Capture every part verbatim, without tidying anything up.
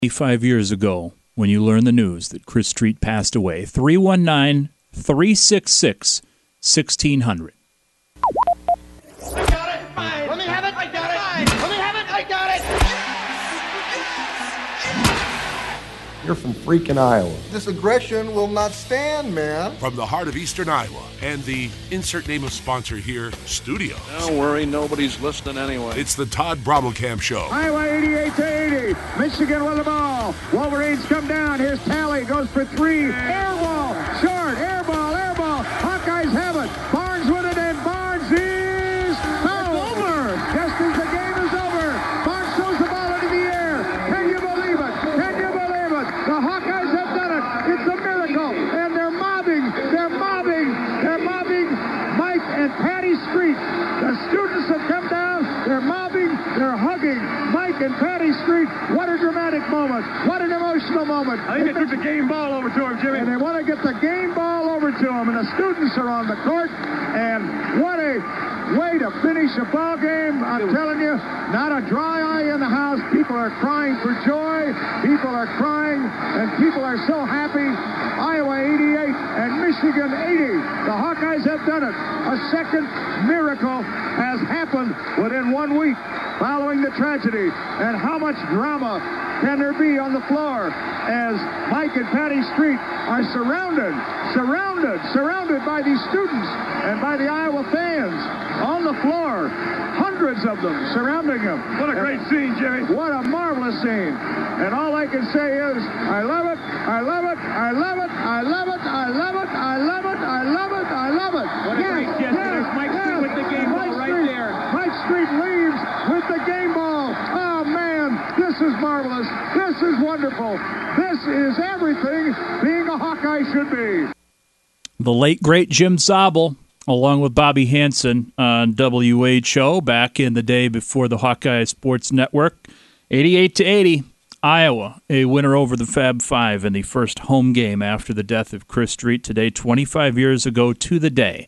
Five years ago, when you learned the news that Chris Street passed away, three one nine, three six six, one six zero zero. I got it! Fine. Let me have it! I got it! Fine. Let me have it! I got it! You're from freaking Iowa. This aggression will not stand, man. From the heart of Eastern Iowa and the insert name of sponsor here, studio. Don't worry, nobody's listening anyway. It's the Todd Brommelkamp Show. Iowa eighty-eight to eighty. Michigan with the ball. Wolverines come down. Here's Talley. Goes for three. Air ball. Short. Air ball. Air ball. Hawkeyes have it. Barnes with it, and Barnes is over. Just as the game is over, Barnes throws the ball into the air. Can you believe it? Can you believe it? The Hawkeyes have done it. It's a miracle. And they're mobbing. They're mobbing. They're mobbing Mike and Patty Street. The students have come down. They're mobbing. They're hugging Mike and Patty Street. What a dramatic moment. What an emotional moment. I think they took the game ball over to him, Jimmy. And they want to get the game ball over to him. And the students are on the court. And what a way to finish a ball game. I'm telling you, not a dry eye in the house. People are crying for joy. People are crying. And people are so happy. Iowa eighty-eight and Michigan eighty. The Hawkeyes have done it. A second miracle has happened within one week following the tragedy. And how much drama can there be on the floor as Mike and Patty Street are surrounded, surrounded, surrounded by these students and by the Iowa fans on the floor. Hundreds of them surrounding them. What a great scene, Jimmy. What a marvelous scene. And all I can say is, I love it, I love it, I love it, I love it, I love it, I love it, I love it, I love it. What a great gesture. There's Mike Street with the game ball right there. Mike Street leaves with the game ball. Oh, man, this is marvelous. This is wonderful. This is everything being a Hawkeye should be. The late, great Jim Zabel, along with Bobby Hansen on W H O back in the day before the Hawkeye Sports Network. eighty-eight to eighty, Iowa, a winner over the Fab Five in the first home game after the death of Chris Street. Today, twenty-five years ago to the day,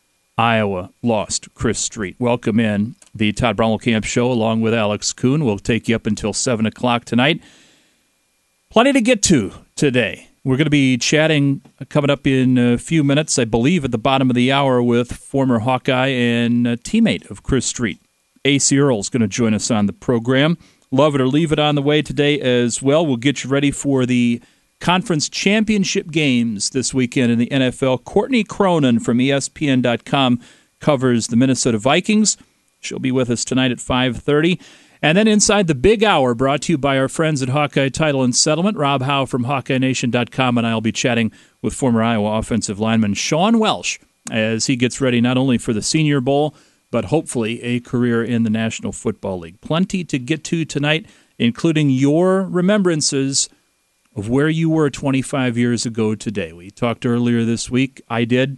Iowa lost Chris Street. Welcome in the Todd Brommelkamp Show along with Alex Kuhn. We'll take you up until seven o'clock tonight. Plenty to get to today. We're going to be chatting coming up in a few minutes, I believe, at the bottom of the hour with former Hawkeye and a teammate of Chris Street. Ace Earl's going to join us on the program. Love it or leave it on the way today as well. We'll get you ready for the conference championship games this weekend in the N F L. Courtney Cronin from E S P N dot com covers the Minnesota Vikings. She'll be with us tonight at five thirty. And then inside the big hour, brought to you by our friends at Hawkeye Title and Settlement. Rob Howe from Hawkeye Nation dot com, and I'll be chatting with former Iowa offensive lineman Sean Welsh as he gets ready not only for the Senior Bowl, but hopefully a career in the National Football League. Plenty to get to tonight, including your remembrances of where you were twenty-five years ago today. We talked earlier this week, I did,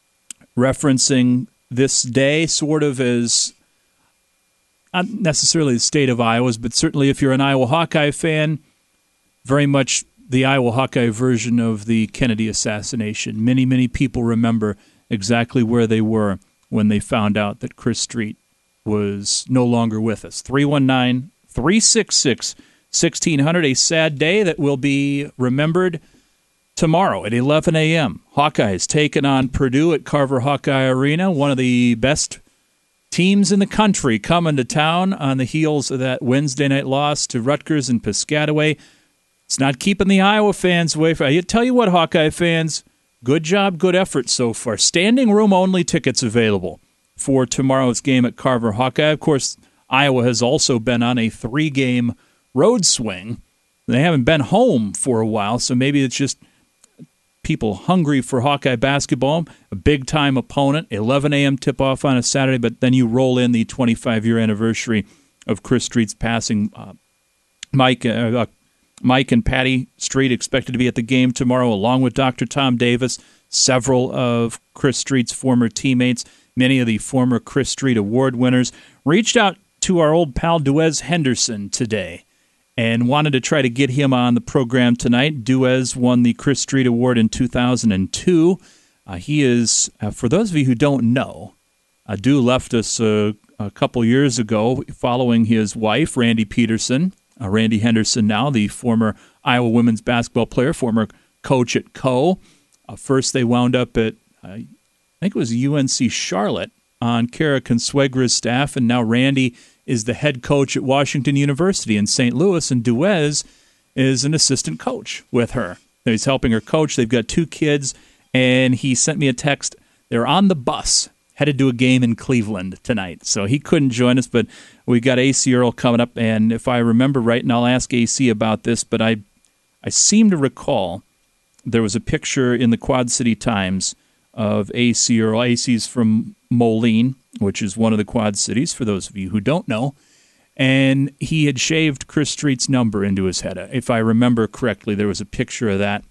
referencing this day sort of as not necessarily the state of Iowa's, but certainly if you're an Iowa Hawkeye fan, very much the Iowa Hawkeye version of the Kennedy assassination. Many, many people remember exactly where they were when they found out that Chris Street was no longer with us. three one nine, three six six, one six zero zero, a sad day that will be remembered tomorrow at eleven a.m. Hawkeyes taking on Purdue at Carver Hawkeye Arena, one of the best teams in the country coming to town on the heels of that Wednesday night loss to Rutgers and Piscataway. It's not keeping the Iowa fans away from. I tell you what, Hawkeye fans, good job, good effort so far. Standing room only tickets available for tomorrow's game at Carver Hawkeye. Of course, Iowa has also been on a three-game road swing. They haven't been home for a while, so maybe it's just people hungry for Hawkeye basketball, a big-time opponent, eleven a.m. tip-off on a Saturday, but then you roll in the twenty-five-year anniversary of Chris Street's passing. Uh, Mike uh, Mike and Patty Street expected to be at the game tomorrow, along with Doctor Tom Davis, several of Chris Street's former teammates, many of the former Chris Street Award winners. Reached out to our old pal Duez Henderson today and wanted to try to get him on the program tonight. Duez won the Chris Street Award in two thousand two. Uh, he is, uh, for those of you who don't know, uh, Du left us uh, a couple years ago following his wife, Randy Peterson, Uh, Randy Henderson now, the former Iowa women's basketball player, former coach at Co. Uh, first they wound up at, uh, I think it was U N C Charlotte on Kara Consuegra's staff, and now Randy is the head coach at Washington University in Saint Louis, and Duez is an assistant coach with her. He's helping her coach. They've got two kids, and he sent me a text. They're on the bus, headed to a game in Cleveland tonight. So he couldn't join us, but we got A C Earl coming up, and if I remember right, and I'll ask A C about this, but I, I seem to recall there was a picture in the Quad City Times of A C Earl. A C's from Moline, which is one of the Quad Cities, for those of you who don't know. And he had shaved Chris Street's number into his head. If I remember correctly, there was a picture of that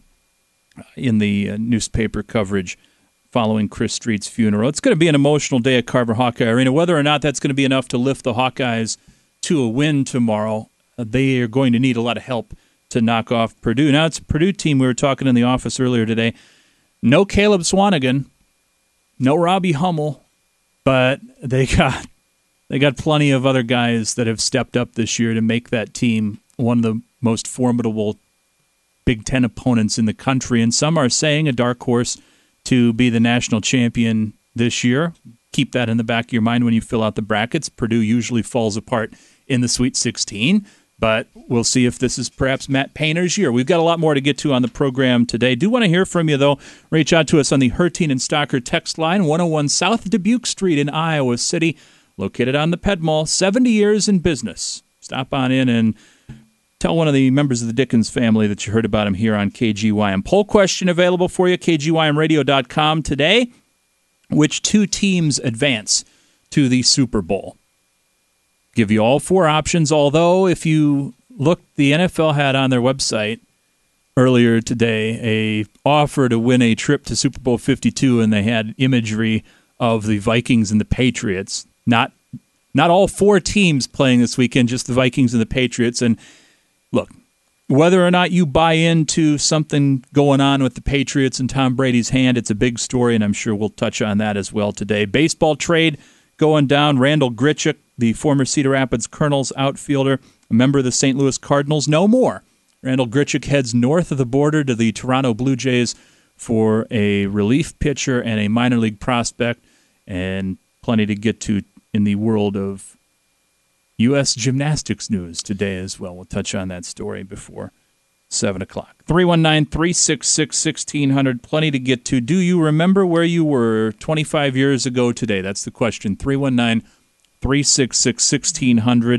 in the uh, newspaper coverage following Chris Street's funeral. It's going to be an emotional day at Carver Hawkeye Arena. Whether or not that's going to be enough to lift the Hawkeyes to a win tomorrow, uh, they are going to need a lot of help to knock off Purdue. Now, it's a Purdue team. We were talking in the office earlier today. No Caleb Swanigan, no Robbie Hummel, but they got they got plenty of other guys that have stepped up this year to make that team one of the most formidable Big Ten opponents in the country. And some are saying a dark horse to be the national champion this year. Keep that in the back of your mind when you fill out the brackets. Purdue usually falls apart in the Sweet sixteen. But we'll see if this is perhaps Matt Painter's year. We've got a lot more to get to on the program today. Do want to hear from you, though. Reach out to us on the Hertine and Stocker text line, one oh one South Dubuque Street in Iowa City, located on the Ped Mall, seventy years in business. Stop on in and tell one of the members of the Dickens family that you heard about him here on K G Y M. Poll question available for you, K G Y M radio dot com today. Which two teams advance to the Super Bowl? Give you all four options, although if you look, the N F L had on their website earlier today a offer to win a trip to Super Bowl fifty-two, and they had imagery of the Vikings and the Patriots. Not not all four teams playing this weekend, just the Vikings and the Patriots. And look, whether or not you buy into something going on with the Patriots and Tom Brady's hand, it's a big story, and I'm sure we'll touch on that as well today. Baseball trade going down. Randall Grichuk, the former Cedar Rapids Colonels outfielder, a member of the Saint Louis Cardinals, no more. Randall Grichuk heads north of the border to the Toronto Blue Jays for a relief pitcher and a minor league prospect, and plenty to get to in the world of U S gymnastics news today as well. We'll touch on that story before seven o'clock. three one nine, three six six, one six zero zero. Plenty to get to. Do you remember where you were twenty-five years ago today? That's the question. three one nine, three six six, one six zero zero.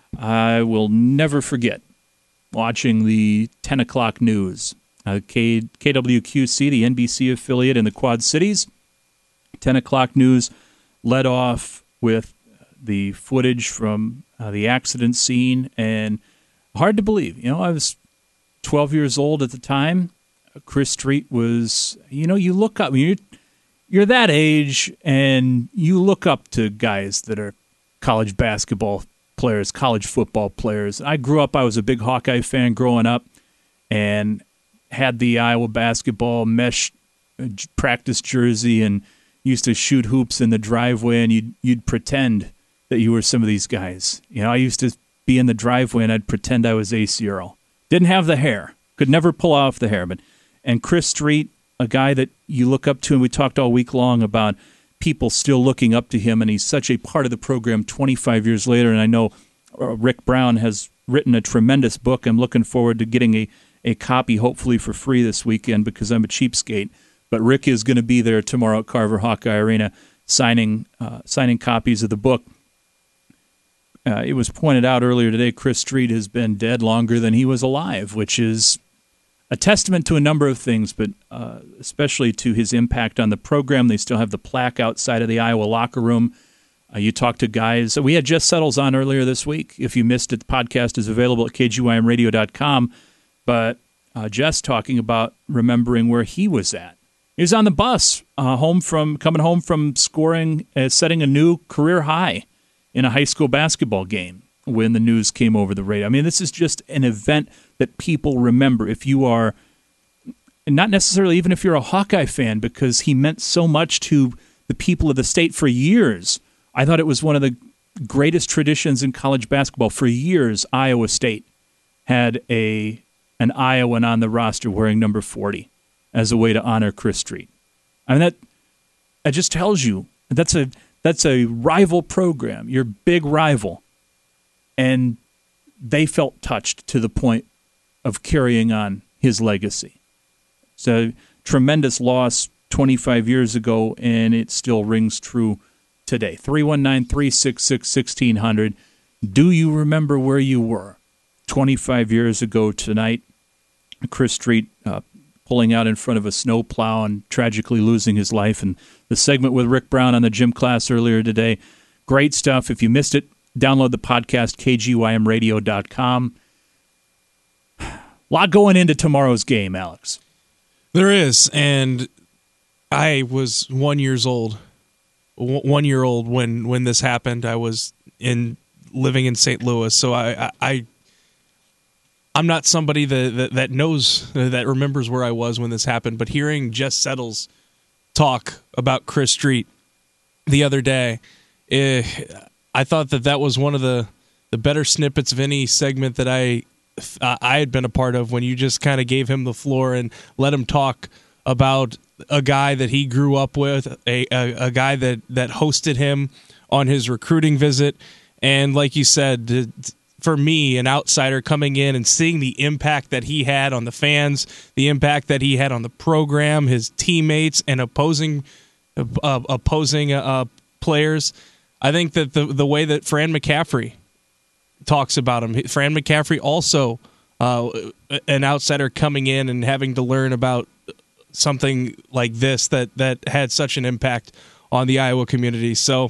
I will never forget watching the ten o'clock news. Uh, K- KWQC, the N B C affiliate in the Quad Cities. ten o'clock news led off with the footage from uh, the accident scene, and hard to believe. You know, I was twelve years old at the time. Chris Street was, you know, you look up, you're, you're that age, and you look up to guys that are college basketball players, college football players. I grew up, I was a big Hawkeye fan growing up, and had the Iowa basketball mesh practice jersey, and used to shoot hoops in the driveway, and you'd, you'd pretend that you were some of these guys. You know, I used to be in the driveway, and I'd pretend I was A C Earl. Didn't have the hair. Could never pull off the hair. But and Chris Street, a guy that you look up to, and we talked all week long about people still looking up to him, and he's such a part of the program twenty-five years later. And I know uh, Rick Brown has written a tremendous book. I'm looking forward to getting a, a copy, hopefully for free this weekend, because I'm a cheapskate. But Rick is going to be there tomorrow at Carver Hawkeye Arena signing uh, signing copies of the book. Uh, it was pointed out earlier today, Chris Street has been dead longer than he was alive, which is a testament to a number of things, but uh, especially to his impact on the program. They still have the plaque outside of the Iowa locker room. Uh, you talk to guys. We had Jess Settles on earlier this week. If you missed it, the podcast is available at K G Y M radio dot com. But uh, Jess talking about remembering where he was at. He was on the bus, uh, home from coming home from scoring, uh, setting a new career high in a high school basketball game when the news came over the radio. I mean, this is just an event that people remember. If you are, not necessarily even if you're a Hawkeye fan, because he meant so much to the people of the state for years. I thought it was one of the greatest traditions in college basketball. For years, Iowa State had a an Iowan on the roster wearing number forty as a way to honor Chris Street. I mean, that that just tells you that's a that's a rival program, your big rival, and they felt touched to the point of carrying on his legacy. It's a tremendous loss twenty-five years ago, and it still rings true today. three one nine, three six six, one six zero zero. Do you remember where you were twenty-five years ago tonight? Chris Street uh, pulling out in front of a snowplow and tragically losing his life. And the segment with Rick Brown on the gym class earlier today. Great stuff. If you missed it, download the podcast, K G Y M radio dot com. A lot going into tomorrow's game, Alex. There is, and I was one years old, one year old when, when this happened. I was in living in Saint Louis, so I, I I'm not somebody that, that that knows that remembers where I was when this happened. But hearing Jess Settles talk about Chris Street the other day, eh, I thought that that was one of the the better snippets of any segment that I. Uh, I had been a part of, when you just kind of gave him the floor and let him talk about a guy that he grew up with, a, a, a guy that, that hosted him on his recruiting visit. And like you said, for me, an outsider coming in and seeing the impact that he had on the fans, the impact that he had on the program, his teammates, and opposing uh, opposing uh, players, I think that the the way that Fran McCaffrey talks about him. Fran McCaffrey also uh, an outsider coming in and having to learn about something like this that, that had such an impact on the Iowa community. So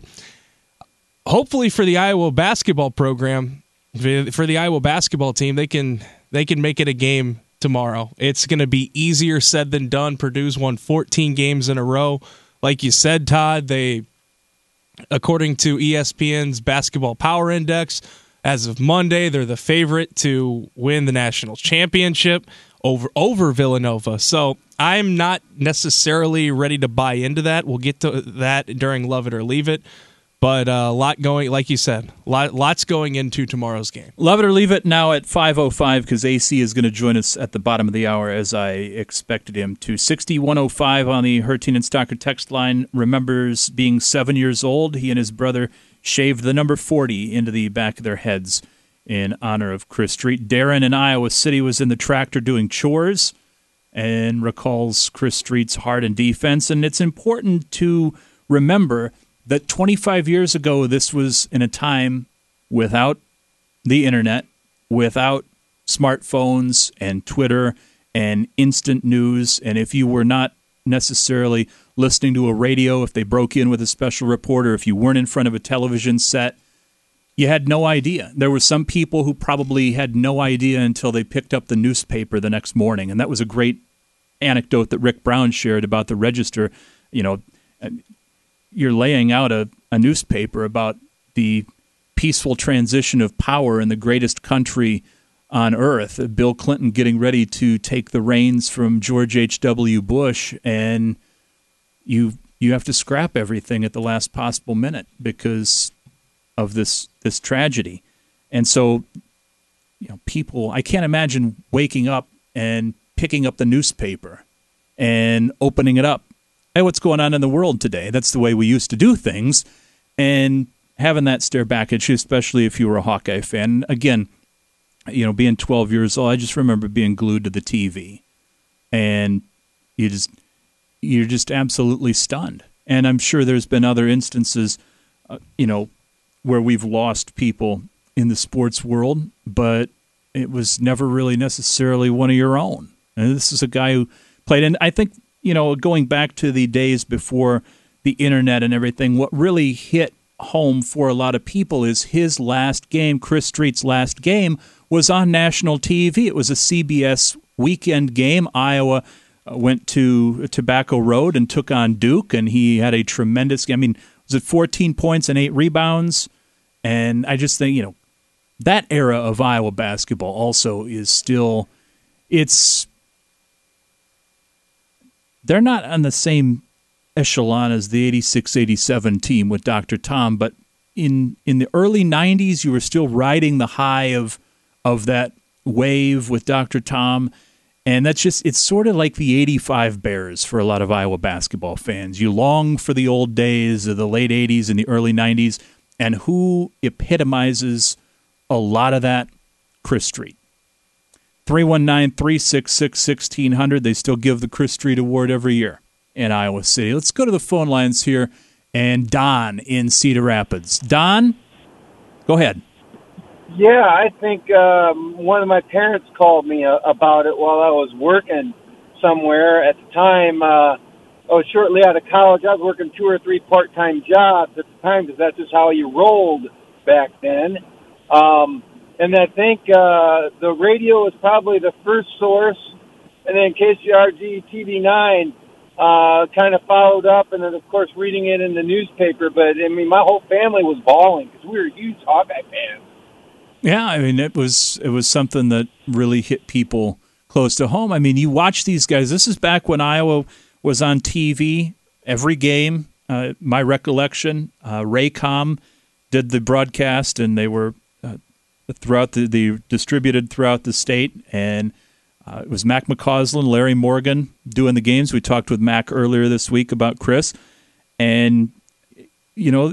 hopefully for the Iowa basketball program, for the Iowa basketball team, they can they can make it a game tomorrow. It's going to be easier said than done. Purdue's won fourteen games in a row. Like you said, Todd, they, according to E S P N's Basketball Power Index, as of Monday, they're the favorite to win the national championship over over Villanova. So I'm not necessarily ready to buy into that. We'll get to that during Love It or Leave It. But a uh, lot going, like you said, lot, lots going into tomorrow's game. Love It or Leave It now at five oh five, because A C is going to join us at the bottom of the hour as I expected him to. sixty-one oh five on the Hertine and Stocker text line. Remembers being seven years old. He and his brother shaved the number forty into the back of their heads in honor of Chris Street. Darren in Iowa City was in the tractor doing chores and recalls Chris Street's heart and defense. And it's important to remember that twenty-five years ago, this was in a time without the internet, without smartphones and Twitter and instant news. And if you were not necessarily listening to a radio, if they broke in with a special reporter, if you weren't in front of a television set, you had no idea. There were some people who probably had no idea until they picked up the newspaper the next morning. And that was a great anecdote that Rick Brown shared about the Register. You know, you're laying out a, a newspaper about the peaceful transition of power in the greatest country on earth, Bill Clinton getting ready to take the reins from George H W. Bush, and you you have to scrap everything at the last possible minute because of this this tragedy. And so, you know, people, I can't imagine waking up and picking up the newspaper and opening it up. Hey, what's going on in the world today? That's the way we used to do things. And having that stare back at you, especially if you were a Hawkeye fan. Again, you know, being twelve years old, I just remember being glued to the T V. And you just, you're just absolutely stunned. And I'm sure there's been other instances, uh, you know, where we've lost people in the sports world, but it was never really necessarily one of your own. And this is a guy who played, and I think, you know, going back to the days before the internet and everything, what really hit home for a lot of people is his last game, Chris Street's last game, was on national T V. It was a C B S weekend game. Iowa went to Tobacco Road and took on Duke, and he had a tremendous game. I mean, was it fourteen points and eight rebounds? And I just think, you know, that era of Iowa basketball also is still, it's, they're not on the same echelon as the eighty-six eighty-seven team with Doctor Tom, but in in the early nineties, you were still riding the high of of that wave with Doctor Tom. And that's just, it's sort of like the eighty-five Bears for a lot of Iowa basketball fans. You long for the old days of the late eighties and the early nineties. And who epitomizes a lot of that? Chris Street. three one nine, three six six, one six zero zero. They still give the Chris Street Award every year in Iowa City. Let's go to the phone lines here. And Don in Cedar Rapids. Don, go ahead. Yeah, I think um, one of my parents called me uh, about it while I was working somewhere. At the time, uh, I was shortly out of college. I was working two or three part-time jobs at the time because that's just how you rolled back then. Um, and I think uh, the radio was probably the first source, and then K C R G T V nine uh, kind of followed up, and then, of course, reading it in the newspaper. But, I mean, my whole family was bawling because we were huge Hawkeye fans. Yeah, I mean, it was it was something that really hit people close to home. I mean, you watch these guys. This is back when Iowa was on T V every game. Uh, my recollection, uh, Raycom did the broadcast, and they were uh, throughout the, the distributed throughout the state. And uh, it was Mac McCausland, Larry Morgan doing the games. We talked with Mac earlier this week about Chris, and you know,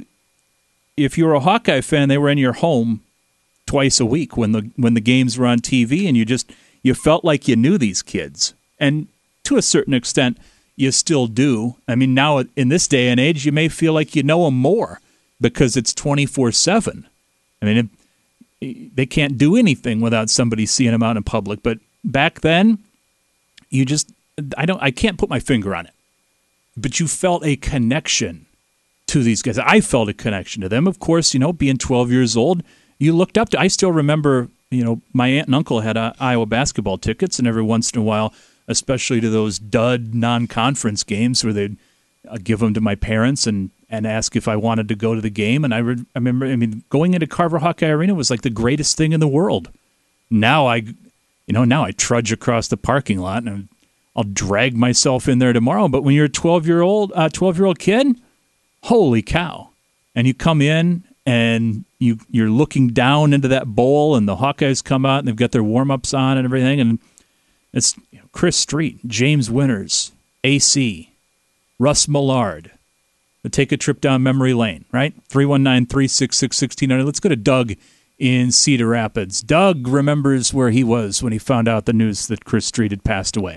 if you were a Hawkeye fan, they were in your home twice a week when the when the games were on T V, and you just you felt like you knew these kids, and to a certain extent, you still do. I mean, now in this day and age, you may feel like you know them more because it's twenty-four seven. I mean, it, they can't do anything without somebody seeing them out in public. But back then, you just I don't I can't put my finger on it, but you felt a connection to these guys. I felt a connection to them. Of course, you know, being twelve years old. You looked up to. I still remember, you know, my aunt and uncle had uh, Iowa basketball tickets, and every once in a while, especially to those dud non-conference games, where they'd uh, give them to my parents and, and ask if I wanted to go to the game. And I, re- I remember, I mean, going into Carver Hawkeye Arena was like the greatest thing in the world. Now I, you know, now I trudge across the parking lot and I'll drag myself in there tomorrow. But when you're a twelve-year-old, uh, twelve-year-old kid, holy cow! And you come in. And you, you're looking down into that bowl, and the Hawkeyes come out, and they've got their warm-ups on and everything. And it's you know, Chris Street, James Winters, A C, Russ Millard. We'll take a trip down memory lane, right? three one nine, three six six, one six zero zero. Let's go to Doug in Cedar Rapids. Doug remembers where he was when he found out the news that Chris Street had passed away.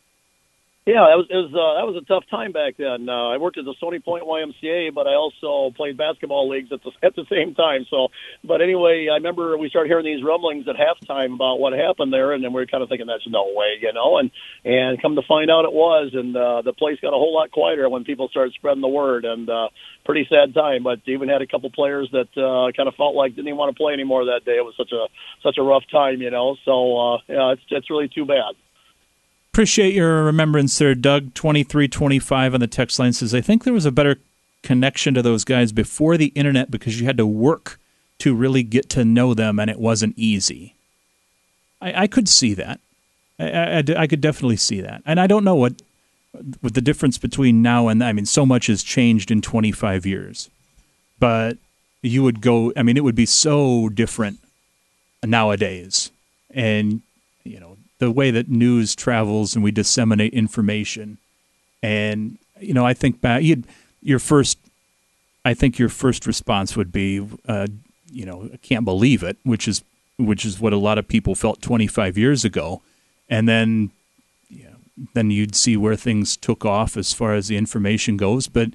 Yeah, that was, it was uh, that was a tough time back then. Uh, I worked at the Stony Point Y M C A, but I also played basketball leagues at the at the same time. So, but anyway, I remember we started hearing these rumblings at halftime about what happened there, and then we were kind of thinking, "That's no way," you know. And and come to find out, it was, and uh, the place got a whole lot quieter when people started spreading the word. And uh, pretty sad time. But even had a couple players that uh, kind of felt like didn't even want to play anymore that day. It was such a such a rough time, you know. So uh, yeah, it's it's really too bad. Appreciate your remembrance there, Doug. twenty-three twenty-five on the text line says, I think there was a better connection to those guys before the internet because you had to work to really get to know them, and it wasn't easy. I, I could see that. I, I, I could definitely see that. And I don't know what, what the difference between now and, I mean, so much has changed in twenty-five years. But you would go, I mean, it would be so different nowadays. And, you know, the way that news travels and we disseminate information. And, you know, I think back, you'd, your first, I think your first response would be, uh, you know, I can't believe it, which is, which is what a lot of people felt twenty-five years ago. And then, you know, then you'd see where things took off as far as the information goes. But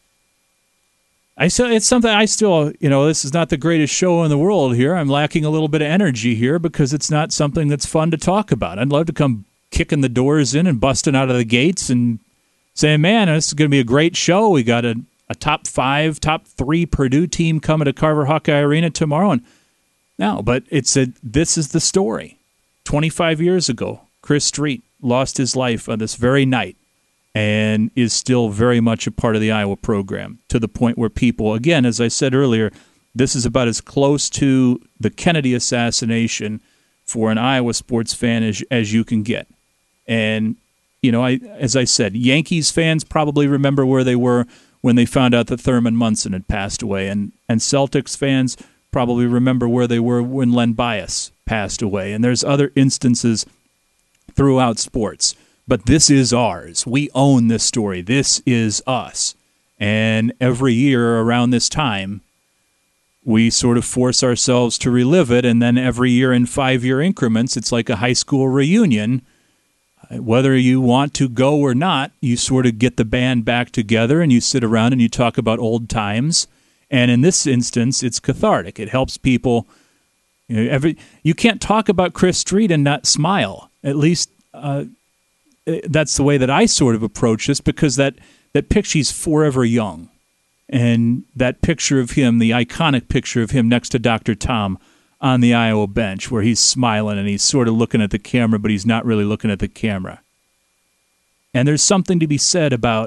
I still, it's something I still, you know, this is not the greatest show in the world here. I'm lacking a little bit of energy here because it's not something that's fun to talk about. I'd love to come kicking the doors in and busting out of the gates and saying, man, this is going to be a great show. We got a, a top five, top three Purdue team coming to Carver Hawkeye Arena tomorrow. And no, but it's a, this is the story. twenty-five years ago, Chris Street lost his life on this very night, and is still very much a part of the Iowa program, to the point where people, again, as I said earlier, this is about as close to the Kennedy assassination for an Iowa sports fan as, as you can get. And, you know, I as I said, Yankees fans probably remember where they were when they found out that Thurman Munson had passed away. And, and Celtics fans probably remember where they were when Len Bias passed away. And there's other instances throughout sports. But this is ours. We own this story. This is us. And every year around this time, we sort of force ourselves to relive it. And then every year in five-year increments, it's like a high school reunion. Whether you want to go or not, you sort of get the band back together and you sit around and you talk about old times. And in this instance, it's cathartic. It helps people. You know, every you can't talk about Chris Street and not smile. At least uh, that's the way that I sort of approach this, because that, that picture, he's forever young. And that picture of him, the iconic picture of him next to Doctor Tom on the Iowa bench, where he's smiling and he's sort of looking at the camera, but he's not really looking at the camera. And there's something to be said about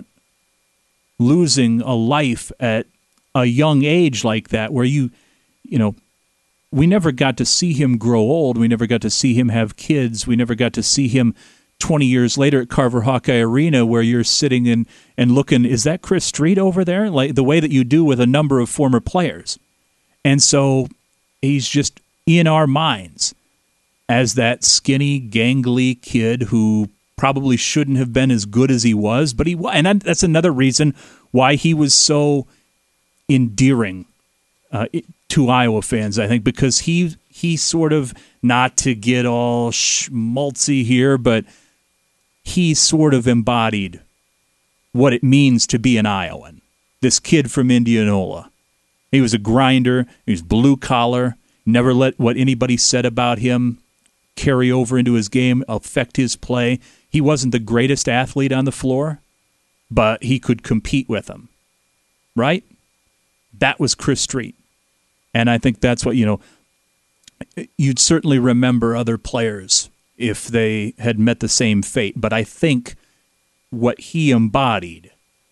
losing a life at a young age like that, where you, you know, we never got to see him grow old. We never got to see him have kids. We never got to see him twenty years later at Carver Hawkeye Arena, where you're sitting in and looking, is that Chris Street over there? Like the way that you do with a number of former players. And so he's just in our minds as that skinny, gangly kid who probably shouldn't have been as good as he was, but he was. And that's another reason why he was so endearing uh, to Iowa fans, I think, because he he sort of, not to get all schmaltzy here, but he sort of embodied what it means to be an Iowan. This kid from Indianola. He was a grinder. He was blue collar. Never let what anybody said about him carry over into his game, affect his play. He wasn't the greatest athlete on the floor, but he could compete with them. Right? That was Chris Street. And I think that's what, you know, you'd certainly remember other players if they had met the same fate. But I think what he embodied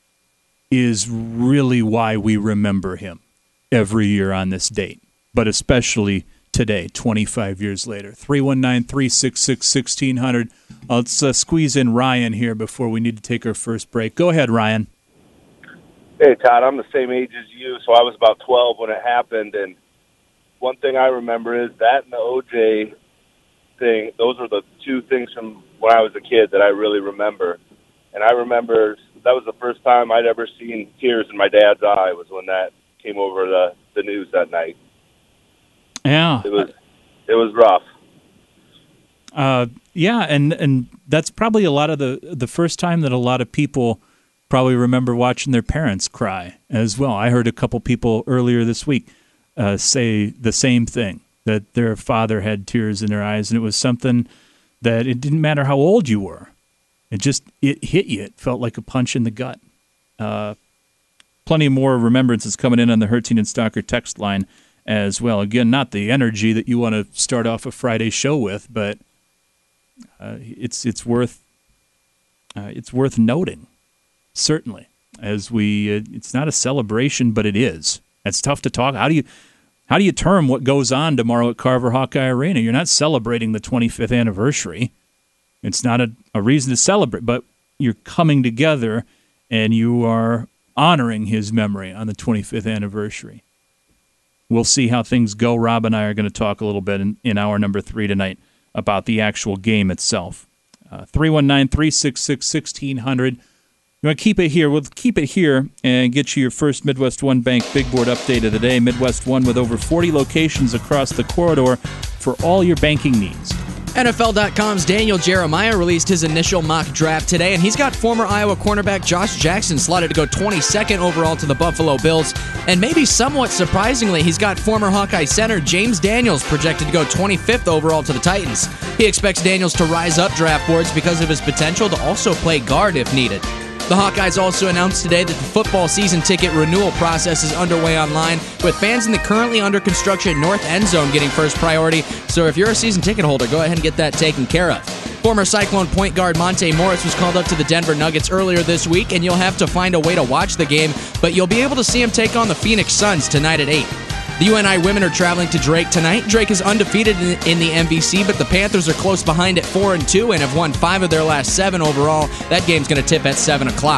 is really why we remember him every year on this date, but especially today, twenty-five years later. three one nine, three six six, one six zero zero. Let's uh, squeeze in Ryan here before we need to take our first break. Go ahead, Ryan. Hey, Todd, I'm the same age as you, so I was about twelve when it happened, and one thing I remember is that and the O J thing. Those are the two things from when I was a kid that I really remember. And I remember that was the first time I'd ever seen tears in my dad's eye, was when that came over the, the news that night. Yeah. It was it was rough. Uh, yeah, and, and that's probably a lot of the the first time that a lot of people probably remember watching their parents cry as well. I heard a couple people earlier this week uh, say the same thing, that their father had tears in their eyes, and it was something that it didn't matter how old you were. It just, it hit you. It felt like a punch in the gut. Uh, plenty more remembrances coming in on the Hertzing and Stalker text line as well. Again, not the energy that you want to start off a Friday show with, but uh, it's it's worth uh, it's worth noting, certainly, as we. Uh, it's not a celebration, but it is. It's tough to talk. How do you how do you term what goes on tomorrow at Carver Hawkeye Arena? You're not celebrating the twenty-fifth anniversary. It's not a, a reason to celebrate, but you're coming together and you are honoring his memory on the twenty-fifth anniversary. We'll see how things go. Rob and I are going to talk a little bit in, in hour number three tonight about the actual game itself. Uh, three one nine, three six six, one six zero zero. You want to keep it here? We'll keep it here and get you your first Midwest One Bank Big Board update of the day. Midwest One with over forty locations across the corridor for all your banking needs. N F L dot com's Daniel Jeremiah released his initial mock draft today, and he's got former Iowa cornerback Josh Jackson slotted to go twenty-second overall to the Buffalo Bills. And maybe somewhat surprisingly, he's got former Hawkeye center James Daniels projected to go twenty-fifth overall to the Titans. He expects Daniels to rise up draft boards because of his potential to also play guard if needed. The Hawkeyes also announced today that the football season ticket renewal process is underway online, with fans in the currently under construction North End Zone getting first priority. So if you're a season ticket holder, go ahead and get that taken care of. Former Cyclone point guard Monte Morris was called up to the Denver Nuggets earlier this week, and you'll have to find a way to watch the game, but you'll be able to see him take on the Phoenix Suns tonight at eight. The U N I women are traveling to Drake tonight. Drake is undefeated in, in the M V C, but the Panthers are close behind at four and two and have won five of their last seven overall. That game's going to tip at seven o'clock.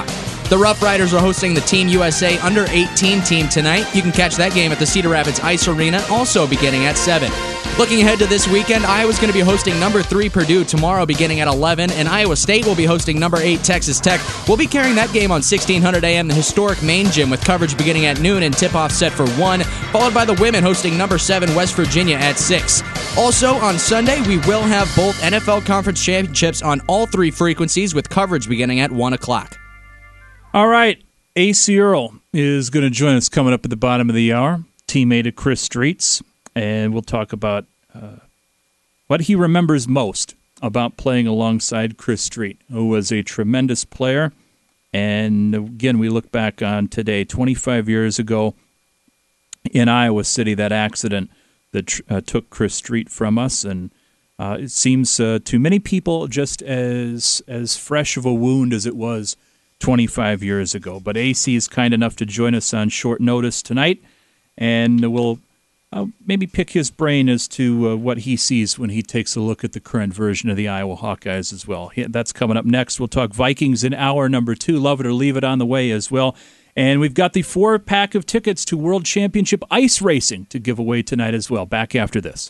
The Rough Riders are hosting the Team U S A under eighteen team tonight. You can catch that game at the Cedar Rapids Ice Arena, also beginning at seven. Looking ahead to this weekend, Iowa's going to be hosting number three Purdue tomorrow beginning at eleven, and Iowa State will be hosting number eight Texas Tech. We'll be carrying that game on sixteen hundred A M, the historic main gym, with coverage beginning at noon and tip-off set for one, followed by the women hosting number seven West Virginia at six. Also, on Sunday, we will have both N F L Conference Championships on all three frequencies with coverage beginning at one o'clock. All right, A C Earl is going to join us coming up at the bottom of the hour, teammate of Chris Streets, and we'll talk about uh, what he remembers most about playing alongside Chris Street, who was a tremendous player. And again, we look back on today, twenty-five years ago in Iowa City, that accident that uh, took Chris Street from us, and uh, it seems uh, to many people just as as fresh of a wound as it was twenty-five years ago. But A C is kind enough to join us on short notice tonight, and we'll uh, maybe pick his brain as to uh, what he sees when he takes a look at the current version of the Iowa Hawkeyes as well. That's coming up next. We'll talk Vikings in hour number two. Love it or leave it on the way as well. And we've got the four-pack of tickets to World Championship Ice Racing to give away tonight as well. Back after this.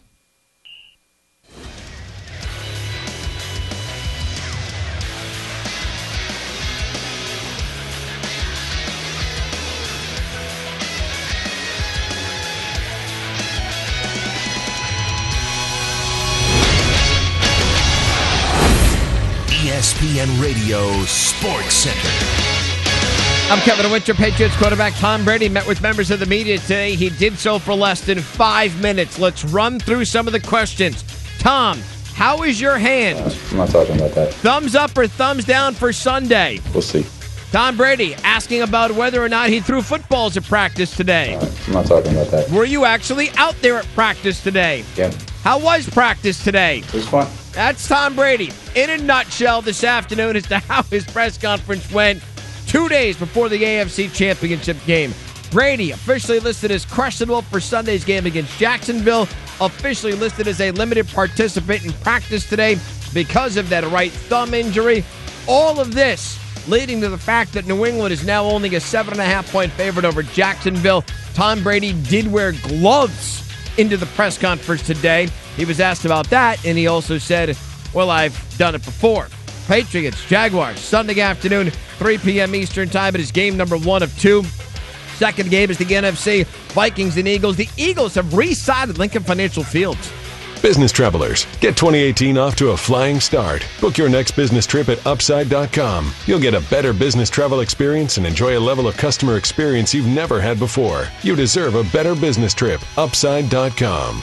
E S P N Radio Sports Center. I'm Kevin Winter. Patriots quarterback Tom Brady met with members of the media today. He did so for less than five minutes. Let's run through some of the questions. Tom, how is your hand? Uh, I'm not talking about that. Thumbs up or thumbs down for Sunday? We'll see. Tom Brady asking about whether or not he threw footballs at practice today. Uh, I'm not talking about that. Were you actually out there at practice today? Yeah. How was practice today? It was fun. That's Tom Brady in a nutshell this afternoon as to how his press conference went two days before the A F C Championship game. Brady officially listed as questionable for Sunday's game against Jacksonville, officially listed as a limited participant in practice today because of that right thumb injury. All of this leading to the fact that New England is now only a seven and a half point favorite over Jacksonville. Tom Brady did wear gloves into the press conference today. He was asked about that, and he also said, well, I've done it before. Patriots, Jaguars, Sunday afternoon, three p.m. Eastern time. It is game number one of two. Second game is the N F C, Vikings and Eagles. The Eagles have re-signed at Lincoln Financial Field. Business travelers, get twenty eighteen off to a flying start. Book your next business trip at Upside dot com. You'll get a better business travel experience and enjoy a level of customer experience you've never had before. You deserve a better business trip. Upside dot com.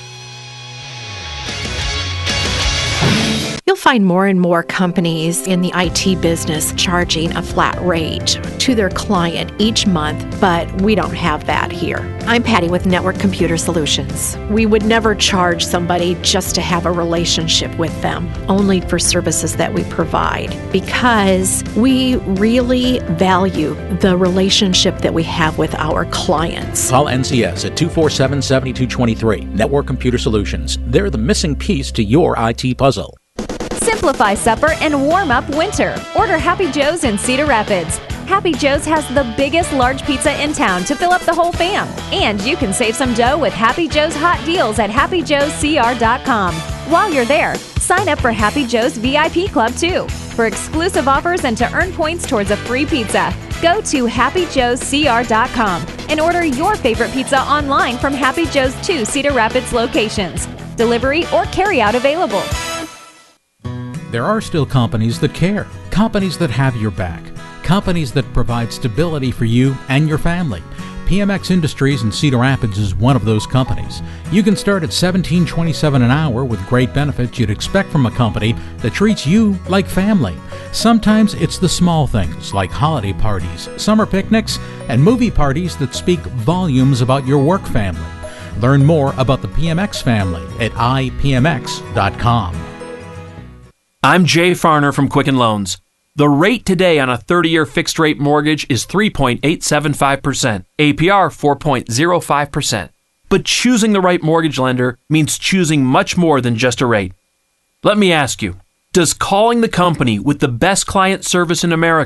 You'll find more and more companies in the I T business charging a flat rate to their client each month, but we don't have that here. I'm Patty with Network Computer Solutions. We would never charge somebody just to have a relationship with them, only for services that we provide, because we really value the relationship that we have with our clients. Call N C S at two four seven, seven two two three. Network Computer Solutions. They're the missing piece to your I T puzzle. Simplify supper and warm up winter. Order Happy Joe's in Cedar Rapids. Happy Joe's has the biggest large pizza in town to fill up the whole fam. And you can save some dough with Happy Joe's hot deals at happy joes c r dot com. While you're there, sign up for Happy Joe's V I P Club too, for exclusive offers and to earn points towards a free pizza. Go to happy joes c r dot com and order your favorite pizza online from Happy Joe's two Cedar Rapids locations. Delivery or carry-out available. There are still companies that care, companies that have your back, companies that provide stability for you and your family. P M X Industries in Cedar Rapids is one of those companies. You can start at seventeen twenty-seven an hour with great benefits you'd expect from a company that treats you like family. Sometimes it's the small things like holiday parties, summer picnics, and movie parties that speak volumes about your work family. Learn more about the P M X family at i p m x dot com. I'm Jay Farner from Quicken Loans. The rate today on a thirty-year fixed-rate mortgage is three point eight seven five percent, A P R four point zero five percent. But choosing the right mortgage lender means choosing much more than just a rate. Let me ask you, does calling the company with the best client service in America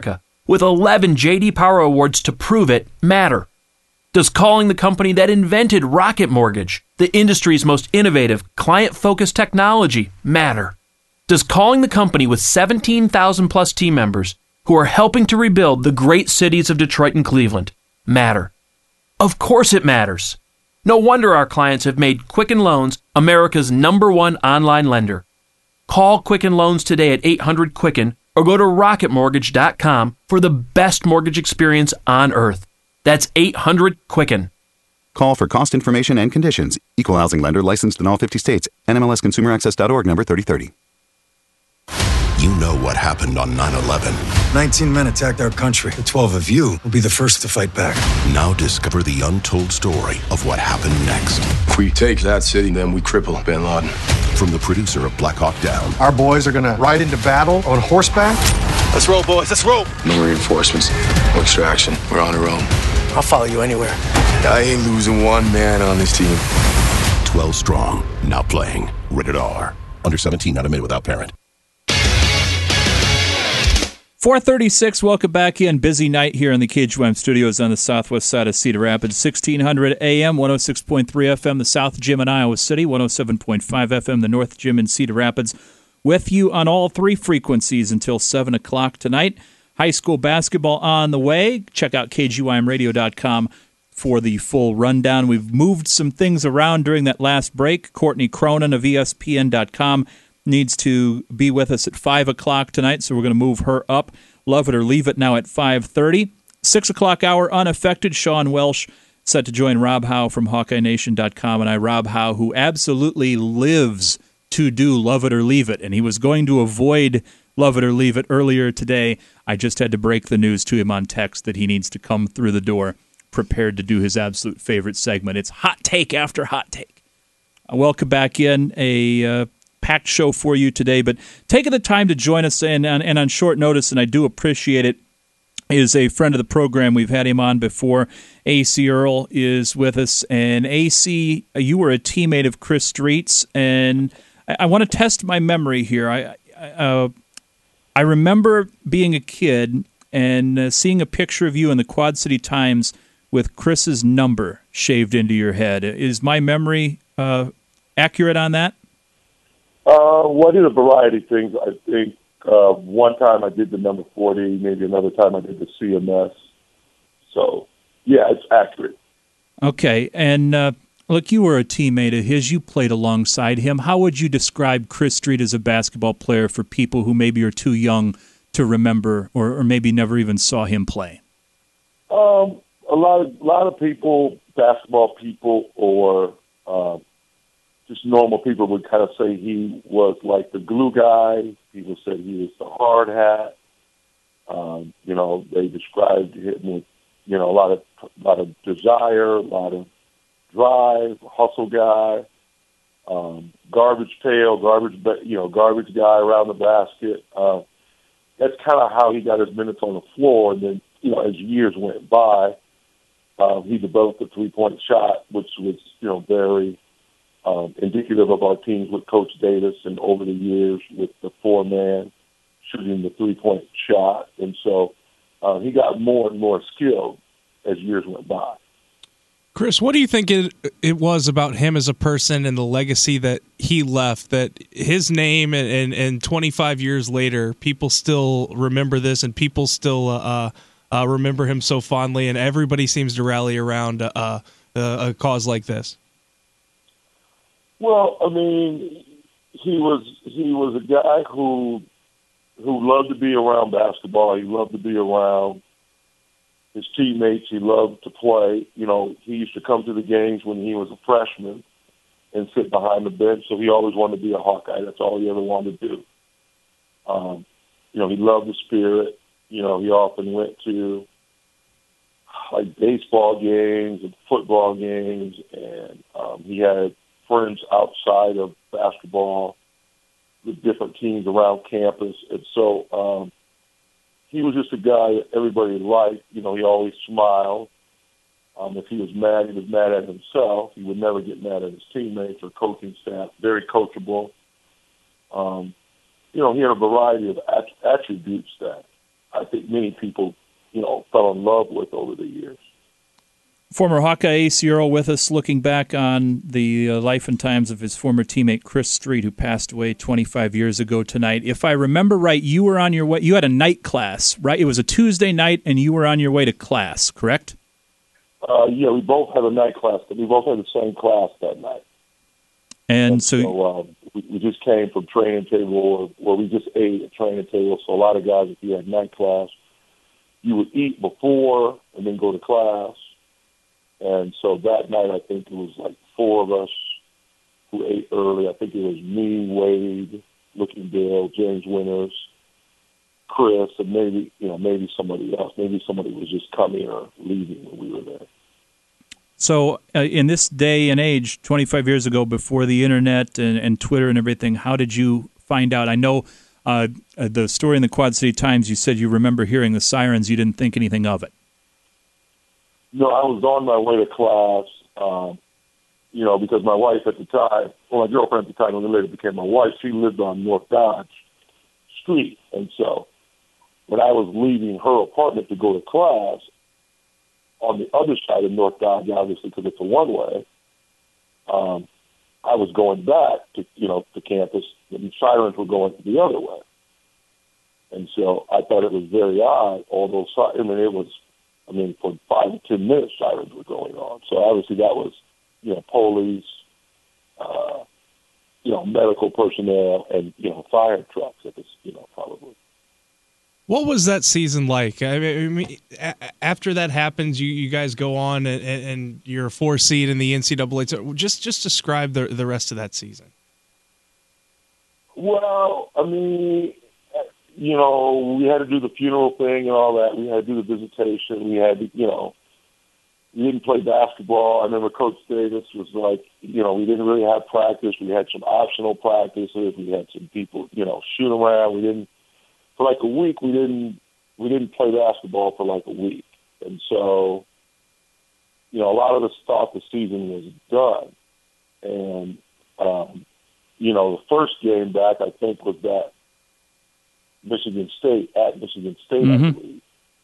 with eleven J D Power Awards to prove it, matter? Does calling the company that invented Rocket Mortgage, the industry's most innovative, client-focused technology, matter? Does calling the company with seventeen thousand plus team members who are helping to rebuild the great cities of Detroit and Cleveland matter? Of course it matters. No wonder our clients have made Quicken Loans America's number one online lender. Call Quicken Loans today at eight hundred Quicken or go to rocket mortgage dot com for the best mortgage experience on earth. That's eight hundred Quicken. Call for cost information and conditions. Equal housing lender licensed in all fifty states. N M L S Consumer Access dot org number thirty thirty. You know what happened on nine eleven. nineteen men attacked our country. The twelve of you will be the first to fight back. Now discover the untold story of what happened next. If we take that city, then we cripple bin Laden. From the producer of Black Hawk Down. Our boys are going to ride into battle on horseback. Let's roll, boys. Let's roll. No reinforcements. No extraction. We're on our own. I'll follow you anywhere. I ain't losing one man on this team. twelve Strong. Now playing. Rated R. Under seventeen, not admitted without parent. four thirty-six, welcome back in. Busy night here in the K G Y M studios on the southwest side of Cedar Rapids. sixteen hundred A M, one oh six point three F M, the South Gym in Iowa City, one oh seven point five F M, the North Gym in Cedar Rapids. With you on all three frequencies until seven o'clock tonight. High school basketball on the way. Check out K G Y M radio dot com for the full rundown. We've moved some things around during that last break. Courtney Cronin of E S P N dot com needs to be with us at five o'clock tonight, so we're going to move her up. Love it or leave it now at five thirty. six o'clock hour unaffected. Sean Welsh set to join Rob Howe from Hawkeye Nation dot com, and I, Rob Howe, who absolutely lives to do Love It or Leave It, and he was going to avoid Love It or Leave It earlier today. I just had to break the news to him on text that he needs to come through the door prepared to do his absolute favorite segment. It's Hot Take After Hot Take. Welcome back in. A uh, packed show for you today, but taking the time to join us and, and, and on short notice, and I do appreciate it, is a friend of the program. We've had him on before. A C Earl is with us, and A C, you were a teammate of Chris Street's, and I, I want to test my memory here. I I, uh, I remember being a kid and uh, seeing a picture of you in the Quad City Times with Chris's number shaved into your head. Is my memory uh, accurate on that? Uh, well, I did a variety of things. I think uh, one time I did the number forty, maybe another time I did the C M S. So, yeah, it's accurate. Okay, and uh, look, you were a teammate of his. You played alongside him. How would you describe Chris Street as a basketball player for people who maybe are too young to remember or, or maybe never even saw him play? Um, a lot of a lot of people, basketball people, or uh, just normal people would kind of say he was like the glue guy. People said he was the hard hat. Um, you know, they described him with, you know, a lot of a lot of desire, a lot of drive, hustle guy, um, garbage pail, garbage, you know, garbage guy around the basket. Uh, that's kind of how he got his minutes on the floor. And then, you know, as years went by, um, he developed a three-point shot, which was, you know, very um, indicative of our teams with Coach Davis, and over the years with the four-man shooting the three-point shot. And so uh, he got more and more skilled as years went by. Chris, what do you think it it was about him as a person and the legacy that he left, that his name and, and, and twenty-five years later, people still remember this and people still uh, uh, remember him so fondly, and everybody seems to rally around uh, uh, a cause like this? Well, I mean, he was he was a guy who who loved to be around basketball. He loved to be around his teammates. He loved to play. You know, he used to come to the games when he was a freshman and sit behind the bench, so he always wanted to be a Hawkeye. That's all he ever wanted to do. Um, you know, he loved the spirit. You know, he often went to, like, baseball games and football games, and um, he had friends outside of basketball with different teams around campus. And so um, he was just a guy that everybody liked. You know, he always smiled. Um, if he was mad, he was mad at himself. He would never get mad at his teammates or coaching staff. Very coachable. Um, you know, he had a variety of att- attributes that I think many people, you know, fell in love with over the years. Former Hawkeye Ace Earl with us, looking back on the uh, life and times of his former teammate Chris Street, who passed away twenty-five years ago tonight. If I remember right, you were on your way. You had a night class, right? It was a Tuesday night, and you were on your way to class, correct? Uh, yeah, we both had a night class, but we both had the same class that night. And, and so, so um, we, we just came from training table, where we just ate at training table. So a lot of guys, if you had night class, you would eat before and then go to class. And so that night, I think it was like four of us who ate early. I think it was me, Wade, Looking Bill, James Winters, Chris, and maybe, you know, maybe somebody else. Maybe somebody was just coming or leaving when we were there. So uh, in this day and age, twenty-five years ago, before the internet and, and Twitter and everything, how did you find out? I know uh, the story in the Quad City Times, you said you remember hearing the sirens. You didn't think anything of it. No, I was on my way to class, um, you know, because my wife at the time, well, my girlfriend at the time, when later became my wife, she lived on North Dodge Street. And so when I was leaving her apartment to go to class, on the other side of North Dodge, obviously, because it's a one-way, um, I was going back to, you know, to campus, and the sirens were going the other way. And so I thought it was very odd, although, I mean, it was, I mean, for five to ten minutes, sirens were going on. So obviously that was, you know, police, uh, you know, medical personnel, and, you know, fire trucks, if it's, you know, probably. What was that season like? I mean, a- after that happens, you, you guys go on and, and you're a four seed in the N C double A. Just just describe the the rest of that season. Well, I mean, you know, we had to do the funeral thing and all that. We had to do the visitation. We had to, you know, we didn't play basketball. I remember Coach Davis was like, you know, we didn't really have practice. We had some optional practices. We had some people, you know, shoot around. We didn't, for like a week, we didn't, we didn't play basketball for like a week. And so, you know, a lot of us thought the season was done. And, um, you know, the first game back, I think, was that Michigan State, at Michigan State, mm-hmm. I believe.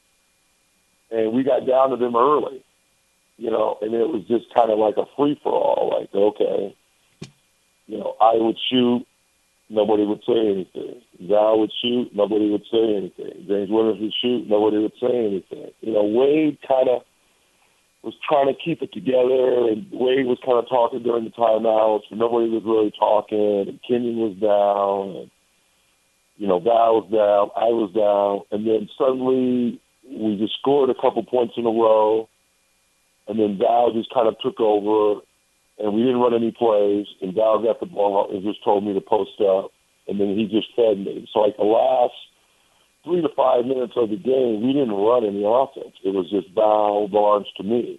And we got down to them early, you know, and it was just kind of like a free-for-all, like, okay, you know, I would shoot, nobody would say anything. Zal would shoot, nobody would say anything. James Winters would shoot, nobody would say anything. You know, Wade kind of was trying to keep it together, and Wade was kind of talking during the timeouts, and nobody was really talking, and Kenyon was down, and, you know, Val was down, I was down, and then suddenly we just scored a couple points in a row, and then Val just kind of took over, and we didn't run any plays, and Val got the ball and just told me to post up, and then he just fed me. So, like, the last three to five minutes of the game, we didn't run any offense. It was just Val, Barnes to me.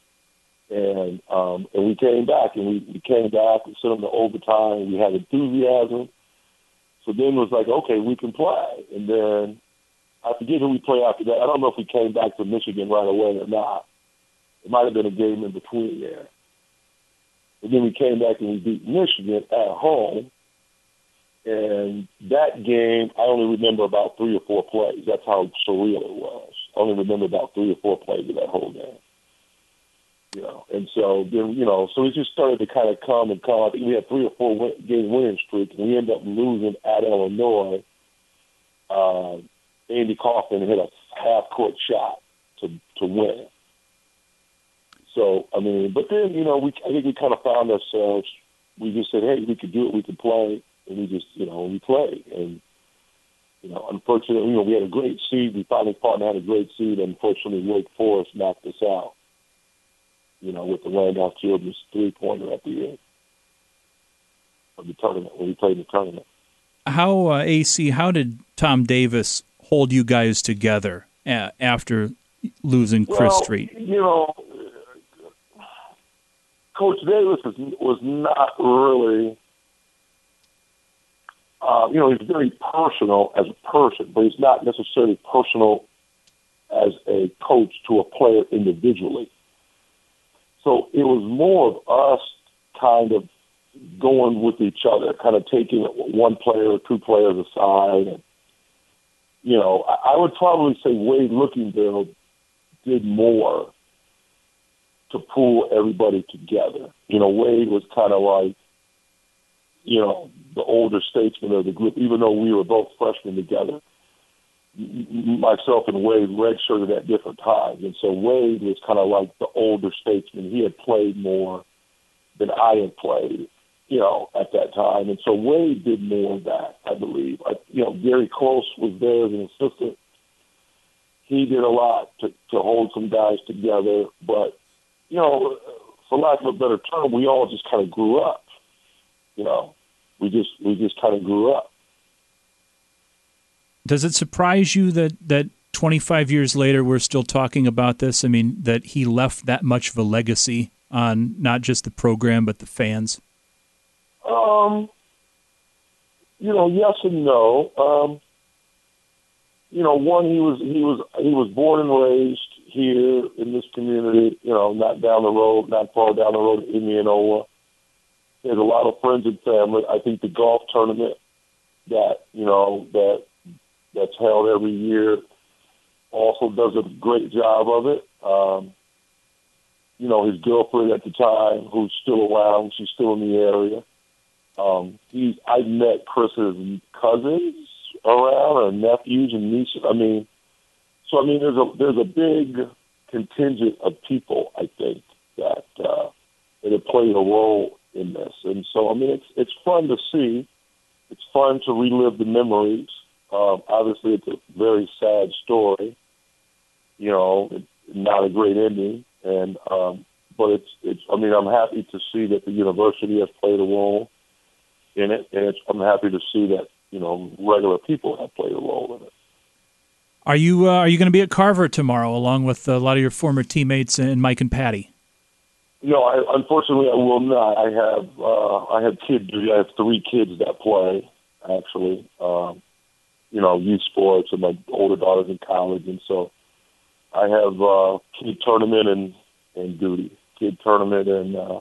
And um, and we came back, and we, we came back, we sent them to overtime, we had enthusiasm. So then it was like, okay, we can play. And then I forget who we played after that. I don't know if we came back to Michigan right away or not. It might have been a game in between there. And then we came back and we beat Michigan at home. And that game, I only remember about three or four plays. That's how surreal it was. I only remember about three or four plays of that whole game. You know, and so then, you know, so it just started to kind of come and come. I think we had three or four win- game winning streak, and we ended up losing at Illinois. Uh, Andy Kaufman hit a half-court shot to to win. So, I mean, but then, you know, we I think we kind of found ourselves, we just said, hey, we could do it, we could play, and we just, you know, we played. And, you know, unfortunately, you know, we had a great seed. We finally fought and had a great seed. Unfortunately, Wake Forest knocked us out, you know, with the Randolph Children's three-pointer at the end of the tournament, when we played in the tournament. How, uh, A C, how did Tom Davis hold you guys together uh, after losing Chris well, Street? You know, Coach Davis was, was not really, uh, you know, he's very personal as a person, but he's not necessarily personal as a coach to a player individually. So it was more of us kind of going with each other, kind of taking one player or two players aside and, you know, I, I would probably say Wade Lookingbill did more to pull everybody together. You know, Wade was kind of like, you know, the older statesman of the group, even though we were both freshmen together. Myself and Wade redshirted at different times. And so Wade was kind of like the older statesman. He had played more than I had played, you know, at that time. And so Wade did more of that, I believe. I, you know, Gary Close was there as an assistant. He did a lot to, to hold some guys together. But, you know, for lack of a better term, we all just kind of grew up. You know, we just we just kind of grew up. Does it surprise you that, that twenty-five years later we're still talking about this? I mean, that he left that much of a legacy on not just the program but the fans? Um, you know, yes and no. Um, you know, one, he was he was he was born and raised here in this community. You know, not down the road, not far down the road in Indianola. He has a lot of friends and family. I think the golf tournament that you know that that's held every year also does a great job of it. Um, you know, his girlfriend at the time, who's still around, she's still in the area. Um, he, I met Chris's cousins around, or nephews and nieces. I mean, so I mean, there's a there's a big contingent of people, I think, that uh, that have played a role in this, and so I mean, it's it's fun to see. It's fun to relive the memories. Um, obviously, it's a very sad story. You know, it's not a great ending, and um, but it's it's. I mean, I'm happy to see that the university has played a role in it, and it's, I'm happy to see that you know regular people have played a role in it. Are you uh, are you going to be at Carver tomorrow, along with a lot of your former teammates and Mike and Patty? No, I, unfortunately, I will not. I have uh, I have kid duty. I have three kids that play actually. Um, you know, youth sports, and my older daughter's in college, and so I have uh, kid tournament and, and duty, kid tournament and uh,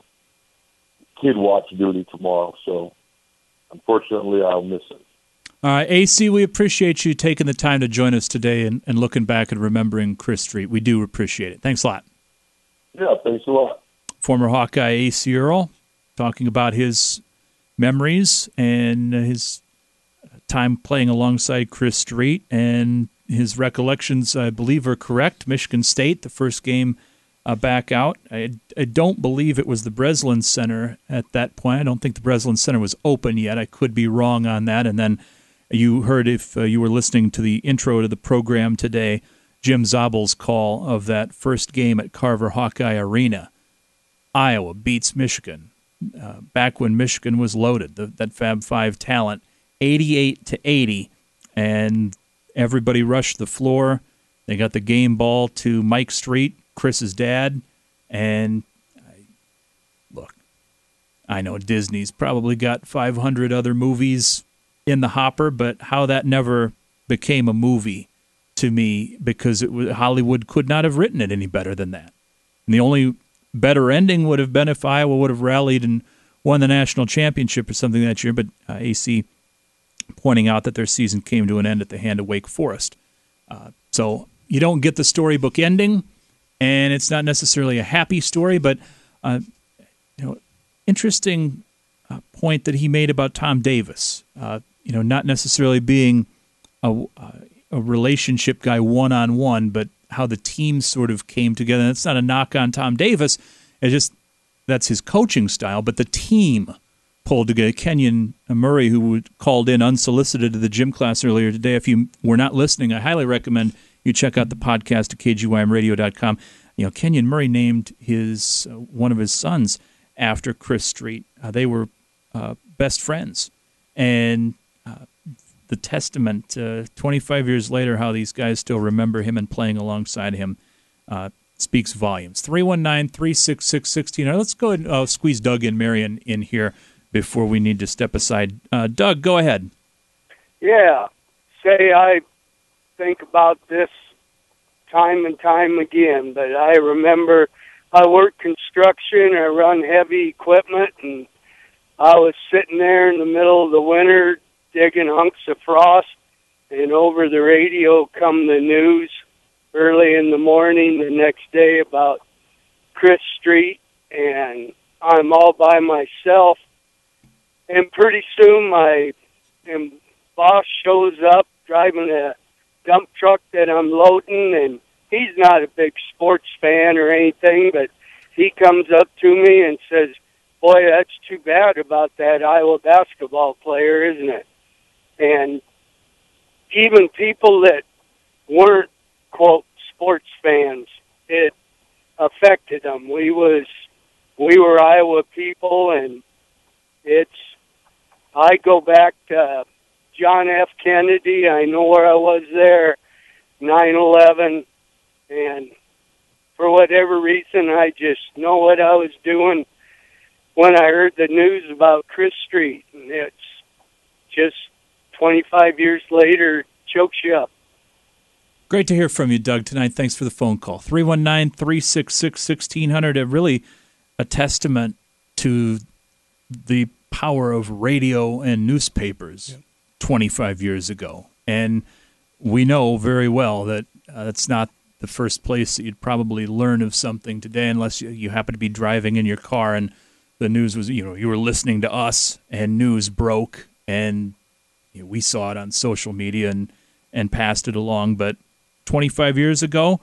kid watch duty tomorrow. So unfortunately, I'll miss it. Uh, A C, we appreciate you taking the time to join us today and, and looking back and remembering Chris Street. We do appreciate it. Thanks a lot. Yeah, thanks a lot. Former Hawkeye A C Earl talking about his memories and his time playing alongside Chris Street, and his recollections, I believe, are correct. Michigan State, the first game uh, back out. I, I don't believe it was the Breslin Center at that point. I don't think the Breslin Center was open yet. I could be wrong on that. And then you heard, if uh, you were listening to the intro to the program today, Jim Zabel's call of that first game at Carver Hawkeye Arena. Iowa beats Michigan. Uh, back when Michigan was loaded, the, that Fab Five talent, eighty-eight to eighty, and everybody rushed the floor. They got the game ball to Mike Street, Chris's dad, and I, look, I know Disney's probably got five hundred other movies in the hopper, but how that never became a movie to me, because it was, Hollywood could not have written it any better than that. And the only better ending would have been if Iowa would have rallied and won the national championship or something that year, but uh, A C pointing out that their season came to an end at the hand of Wake Forest. Uh, so you don't get the storybook ending, and it's not necessarily a happy story, but uh, you know, interesting uh, point that he made about Tom Davis. Uh, you know, not necessarily being a, a relationship guy one-on-one, but how the team sort of came together. And it's not a knock on Tom Davis. It's just that's his coaching style, but the team pulled together. Kenyon Murray, who called in unsolicited to the gym class earlier today. If you were not listening, I highly recommend you check out the podcast at K G Y M radio dot com. You know, Kenyon Murray named his uh, one of his sons after Chris Street. Uh, they were uh, best friends, and uh, the testament uh, twenty-five years later, how these guys still remember him and playing alongside him uh, speaks volumes. three one nine, three six six, one six. Now let's go ahead and uh, squeeze Doug and Marion in here before we need to step aside. Uh, Doug, go ahead. Yeah. Say I think about this time and time again, but I remember I work construction, I run heavy equipment, and I was sitting there in the middle of the winter digging hunks of frost and over the radio come the news early in the morning the next day about Chris Street, and I'm all by myself. And pretty soon my and boss shows up driving a dump truck that I'm loading, and he's not a big sports fan or anything, but he comes up to me and says, "Boy, that's too bad about that Iowa basketball player, isn't it?" And even people that weren't, quote, sports fans, it affected them. We was, we were Iowa people, and it's, I go back to John F. Kennedy. I know where I was there, nine eleven, and for whatever reason, I just know what I was doing when I heard the news about Chris Street. And it's just twenty-five years later, chokes you up. Great to hear from you, Doug, tonight. Thanks for the phone call. three one nine, three six six, one six zero zero. A really a testament to the power of radio and newspapers yeah. twenty-five years ago. And we know very well that uh, that's not the first place that you'd probably learn of something today unless you, you happen to be driving in your car and the news was, you know, you were listening to us and news broke and you know, we saw it on social media and, and passed it along. But twenty-five years ago,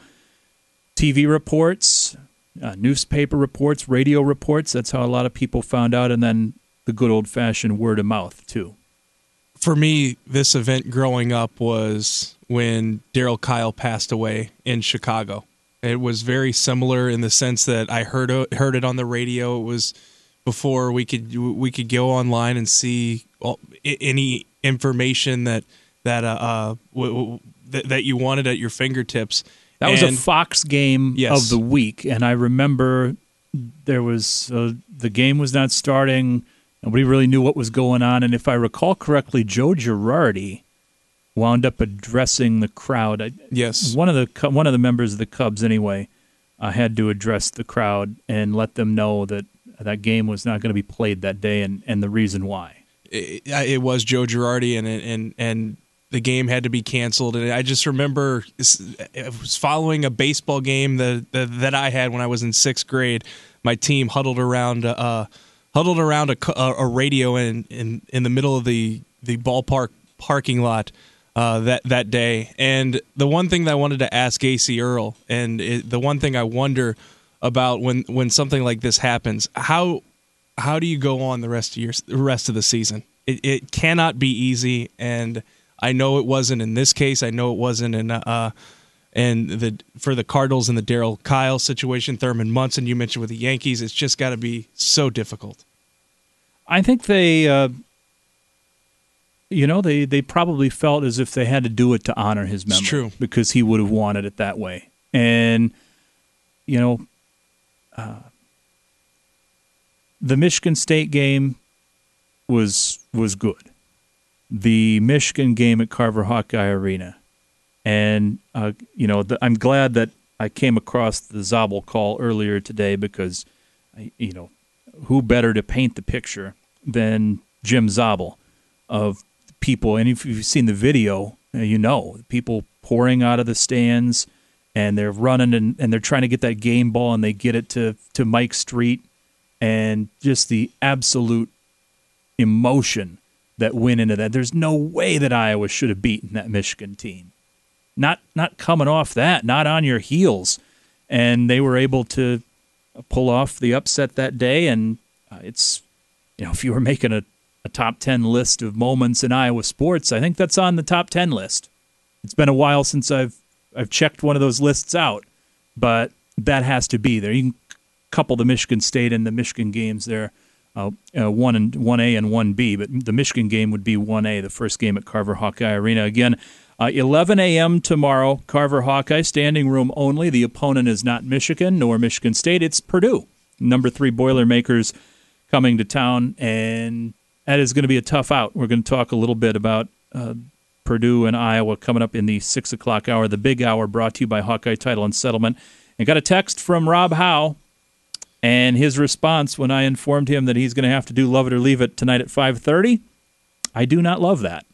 T V reports, uh, newspaper reports, radio reports, that's how a lot of people found out, and then the good old-fashioned word of mouth, too. For me, this event growing up was when Daryl Kyle passed away in Chicago. It was very similar in the sense that I heard heard it on the radio. It was before we could we could go online and see all, any information that that uh, uh w- w- that, that you wanted at your fingertips. That was and, a Fox game yes. of the week, and I remember there was uh, the game was not starting. Nobody really knew what was going on, and if I recall correctly, Joe Girardi wound up addressing the crowd. Yes, one of the one of the members of the Cubs, anyway, uh, had to address the crowd and let them know that that game was not going to be played that day, and, and the reason why. It, it was Joe Girardi, and and and the game had to be canceled. And I just remember it was following a baseball game that that, that I had when I was in sixth grade. My team huddled around. Uh, Huddled around a, a radio in, in, in the middle of the, the ballpark parking lot uh, that that day. And the one thing that I wanted to ask A C Earl, and it, the one thing I wonder about when, when something like this happens, how how do you go on the rest of your the rest of the season? It, it cannot be easy, and I know it wasn't in this case. I know it wasn't in uh and the for the Cardinals and the Daryl Kyle situation, Thurman Munson, you mentioned with the Yankees, it's just got to be so difficult. I think they, uh, you know, they, they probably felt as if they had to do it to honor his memory. It's true. Because he would have wanted it that way. And, you know, uh, the Michigan State game was was good. The Michigan game at Carver Hawkeye Arena. And, uh, you know, the, I'm glad that I came across the Zabel call earlier today because, I, you know, who better to paint the picture than Jim Zabel of people. And if you've seen the video, you know, people pouring out of the stands and they're running and, and they're trying to get that game ball and they get it to, to Mike Street. And just the absolute emotion that went into that. There's no way that Iowa should have beaten that Michigan team. Not not coming off that, not on your heels. And they were able to pull off the upset that day. And uh, it's, you know, if you were making a, a top ten list of moments in Iowa sports, I think that's on the top ten list. It's been a while since I've I've checked one of those lists out, but that has to be there. You can couple the Michigan State and the Michigan games there, uh, uh, one and one A and one B, but the Michigan game would be one A, the first game at Carver Hawkeye Arena. Again, Uh, eleven a.m. tomorrow, Carver Hawkeye, standing room only. The opponent is not Michigan nor Michigan State. It's Purdue, number three Boilermakers coming to town, and that is going to be a tough out. We're going to talk a little bit about uh, Purdue and Iowa coming up in the six o'clock hour, the big hour brought to you by Hawkeye Title and Settlement. And got a text from Rob Howe, and his response when I informed him that he's going to have to do Love It or Leave It tonight at five thirty, I do not love that.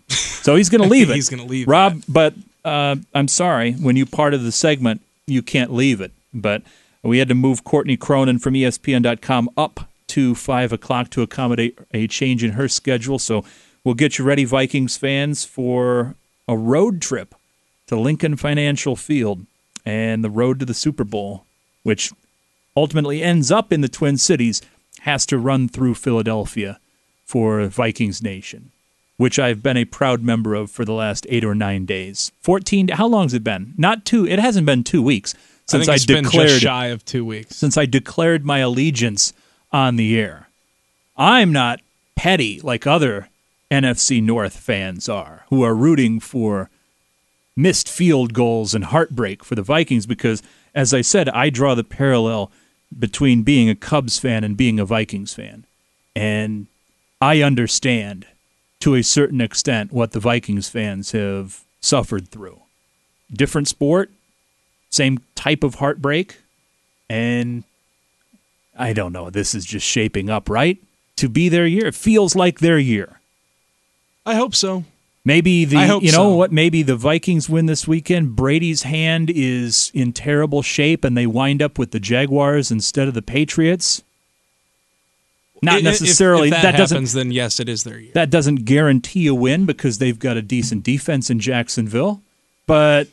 So he's going to leave it. He's going to leave Rob, that. but uh, I'm sorry. When you part of the segment, you can't leave it. But we had to move Courtney Cronin from E S P N dot com up to five o'clock to accommodate a change in her schedule. So we'll get you ready, Vikings fans, for a road trip to Lincoln Financial Field and the road to the Super Bowl, which ultimately ends up in the Twin Cities, has to run through Philadelphia for Vikings Nation, which I've been a proud member of for the last eight or nine days. Fourteen. How long has it been? Not two. It hasn't been two weeks since I, I, think it's declared been just shy of two weeks since I declared my allegiance on the air. I'm not petty like other N F C North fans are, who are rooting for missed field goals and heartbreak for the Vikings because, as I said, I draw the parallel between being a Cubs fan and being a Vikings fan. And I understand, to a certain extent, what the Vikings fans have suffered through. Different sport, same type of heartbreak, and I don't know, this is just shaping up, right? To be their year. It feels like their year. I hope so. Maybe the I hope you know so. what? Maybe the Vikings win this weekend. Brady's hand is in terrible shape, and they wind up with the Jaguars instead of the Patriots. Not If- necessarily. If, if that, that, doesn't. happens, then yes, it is their year. That doesn't guarantee a win because they've got a decent defense in Jacksonville. But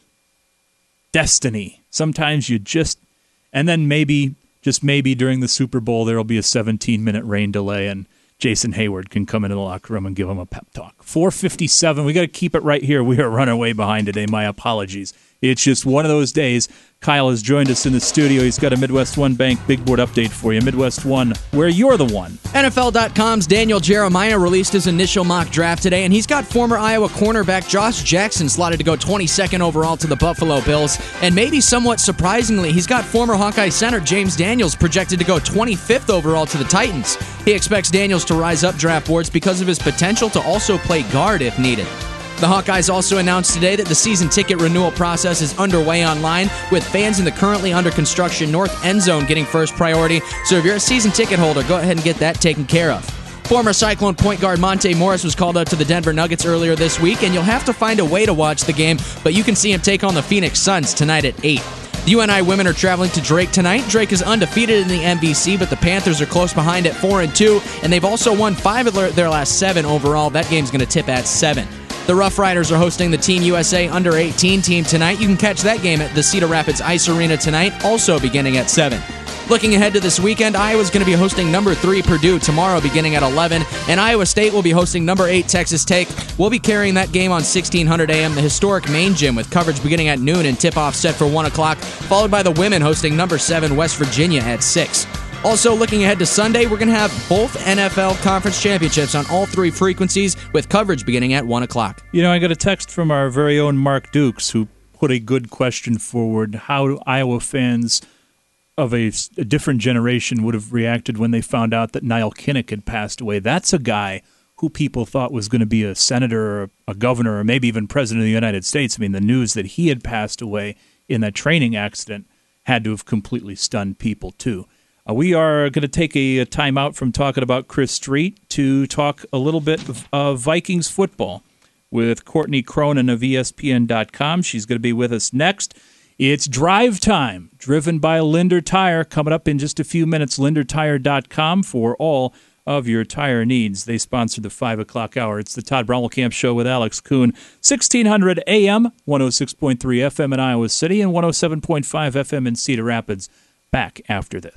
destiny. Sometimes you just, and then maybe, just maybe during the Super Bowl, there will be a seventeen-minute rain delay, and Jason Hayward can come into the locker room and give him a pep talk. four fifty-seven. We got to keep it right here. We are running way behind today. My apologies. It's just one of those days. Kyle has joined us in the studio. He's got a Midwest One Bank big board update for you. Midwest One, where you're the one. N F L dot com's Daniel Jeremiah released his initial mock draft today, and he's got former Iowa cornerback Josh Jackson slotted to go twenty-second overall to the Buffalo Bills. And maybe somewhat surprisingly, he's got former Hawkeye center James Daniels projected to go twenty-fifth overall to the Titans. He expects Daniels to rise up draft boards because of his potential to also play guard if needed. The Hawkeyes also announced today that the season ticket renewal process is underway online, with fans in the currently under construction north end zone getting first priority. So if you're a season ticket holder, go ahead and get that taken care of. Former Cyclone point guard Monte Morris was called up to the Denver Nuggets earlier this week, and you'll have to find a way to watch the game, but you can see him take on the Phoenix Suns tonight at eight. The U N I women are traveling to Drake tonight. Drake is undefeated in the M V C, but the Panthers are close behind at four and two, and they've also won five of their last seven overall. That game's going to tip at seven. The Rough Riders are hosting the Team U S A under eighteen team tonight. You can catch that game at the Cedar Rapids Ice Arena tonight, also beginning at seven. Looking ahead to this weekend, Iowa's going to be hosting number three Purdue tomorrow beginning at eleven, and Iowa State will be hosting number eight Texas Tech. We'll be carrying that game on sixteen hundred A M, the historic main gym, with coverage beginning at noon and tip-off set for one o'clock, followed by the women hosting number seven West Virginia at six. Also, looking ahead to Sunday, we're going to have both N F L conference championships on all three frequencies, with coverage beginning at one o'clock. You know, I got a text from our very own Mark Dukes, who put a good question forward. How Iowa fans of a, a different generation would have reacted when they found out that Niall Kinnick had passed away. That's a guy who people thought was going to be a senator or a governor or maybe even president of the United States. I mean, the news that he had passed away in that training accident had to have completely stunned people, too. Uh, we are going to take a, a time out from talking about Chris Street to talk a little bit of uh, Vikings football with Courtney Cronin of E S P N dot com. She's going to be with us next. It's Drive Time, driven by Linder Tire, coming up in just a few minutes. Linder Tire dot com for all of your tire needs. They sponsor the five o'clock hour. It's the Todd Brommelkamp Show with Alex Kuhn, sixteen hundred A M, one oh six point three F M in Iowa City, and one oh seven point five F M in Cedar Rapids. Back after this.